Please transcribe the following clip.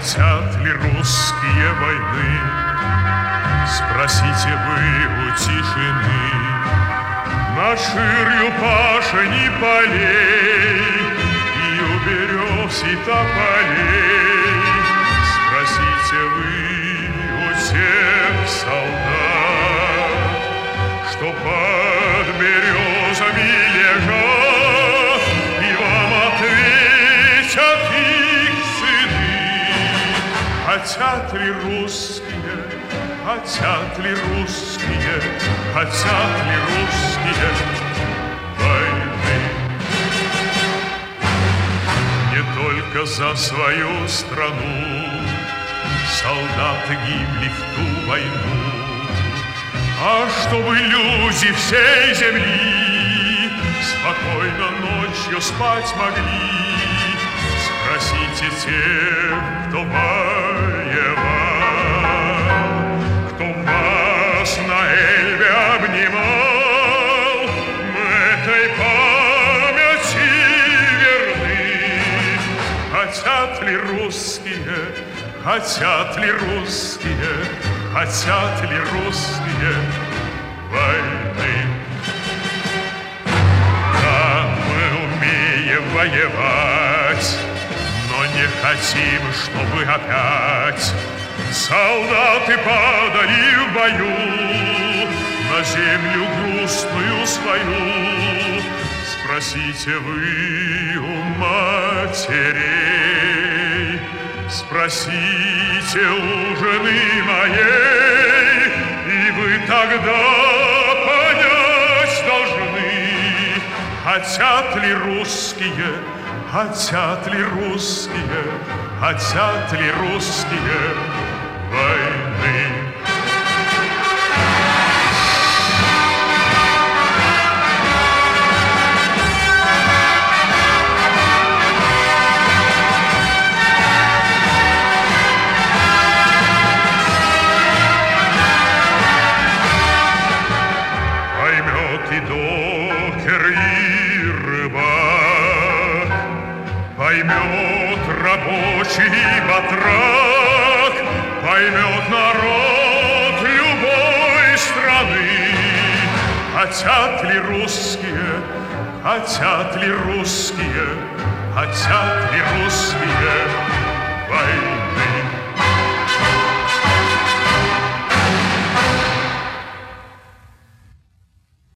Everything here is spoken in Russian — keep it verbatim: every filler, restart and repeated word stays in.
Хотят ли русские войны? Спросите вы у тишины. Наширью пашени полей и у берез и тополей. Спросите вы у тех солдат, что под березами лежат, и вам ответят их сыны. Хотят ли русские, хотят ли русские, хотят ли русские войны? Не только за свою страну солдаты гибли в ту войну, а чтобы люди всей земли спокойно ночью спать могли. Спросите тех, кто воевал, кто вас на Эльбе обнимал, мы этой памяти верны. Хотят ли русские, хотят ли русские, хотят ли русские войны? Да, мы умеем воевать, но не хотим, чтобы опять солдаты падали в бою на землю грустную свою. Спросите вы у матерей, спросите у жены моей, и вы тогда понять должны. Хотят ли русские, хотят ли русские, хотят ли русские войны? Поймет рабочий батрак, поймет народ любой страны. Хотят ли русские, хотят ли русские, хотят ли русские